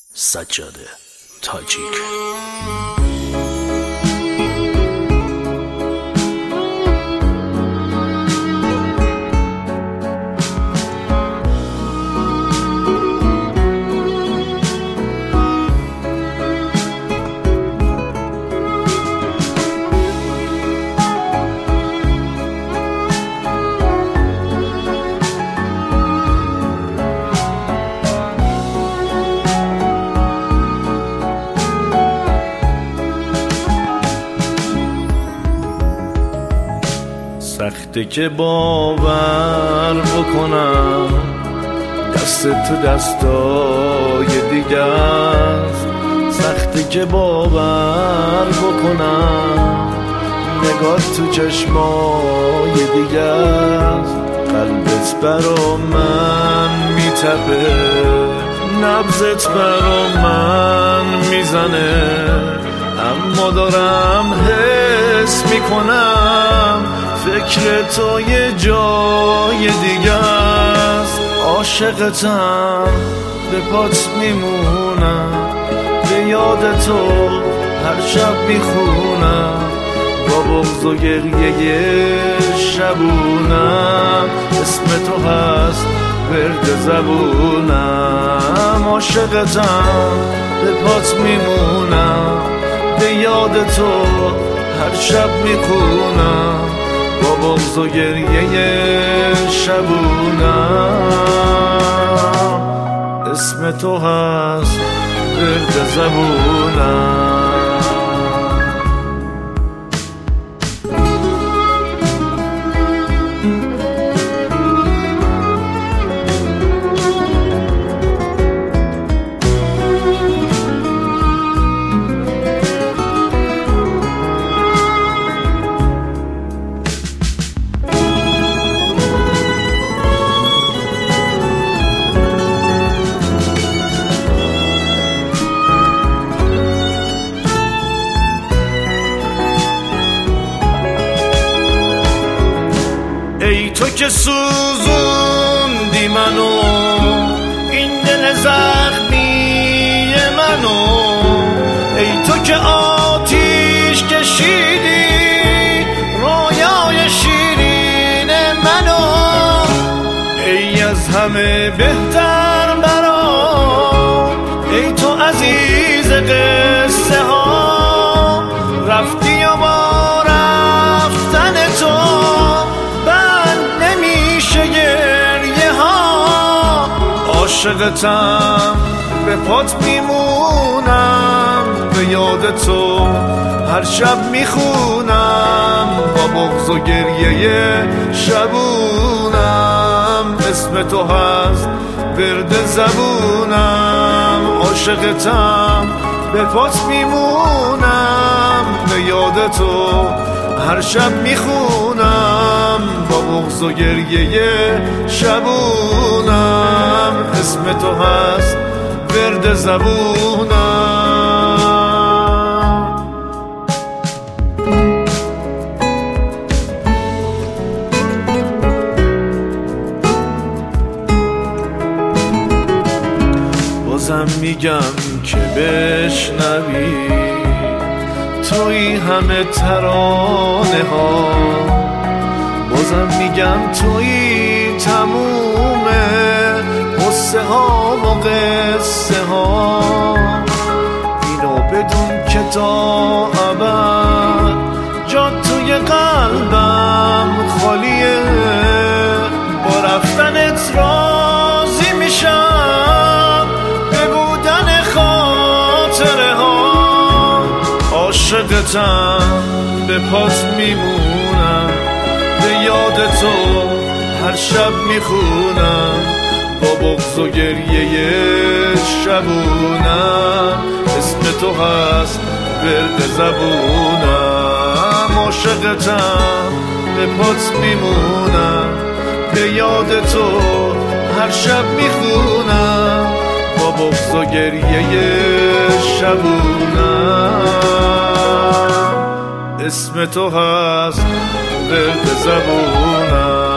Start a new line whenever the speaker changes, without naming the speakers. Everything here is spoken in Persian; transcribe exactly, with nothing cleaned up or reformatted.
سجاده تاجیک.
سخته که باور بکنم دست تو دستای دیگه است، سخته که باور بکنم نگاه تو چشمای دیگه است. قلبت برا من میتپه، نبضت برا من میزنه، اما دارم حس میکنم فکر تو یه جای دیگه است. عاشقتم، به پات میمونم، به یاد تو هر شب میخونم، با بغض و گریه شبونم اسم تو هست ورد زبونم. عاشقتم، به پات میمونم، به یاد تو هر شب میخونم، با بغض و گریه شبونم اسم تو هست ورد زبونم. ای تو که سوزوندی منو، این دل زخمی منو، ای تو که آتیش کشیدی رویای شیرین منو، ای از همه بهتر برام، ای تو عزیز قصه ها، رفتی و با رفتن تو عاشقتم، به پات میمونم، به یاد تو هر شب میخونم، با بغض و گریه شبونم اسم تو هست ورد زبونم. عاشقتم، به پات میمونم، به یاد تو هر شب میخونم، با بغض و گریه شبونم اسم تو هست ورد زبونم. بازم میگم که بشنوی توی همه ترانه ها، بازم میگم توی تمومه قصه ها و قصه ها، اینو بدون که تا ابد جا توی قلبم خالیه، با رفتنت راضی میشم به بودن خاطره ها. عاشقتم، به پات میمونم، به یاد تو هر شب میخونم، با بغض و گریه شبونم اسم تو هست ورد زبونم. عاشقتم، به پات میمونم، به یاد تو هر شب میخونم، با بغض و گریه شبونم اسم تو هست ورد زبونم.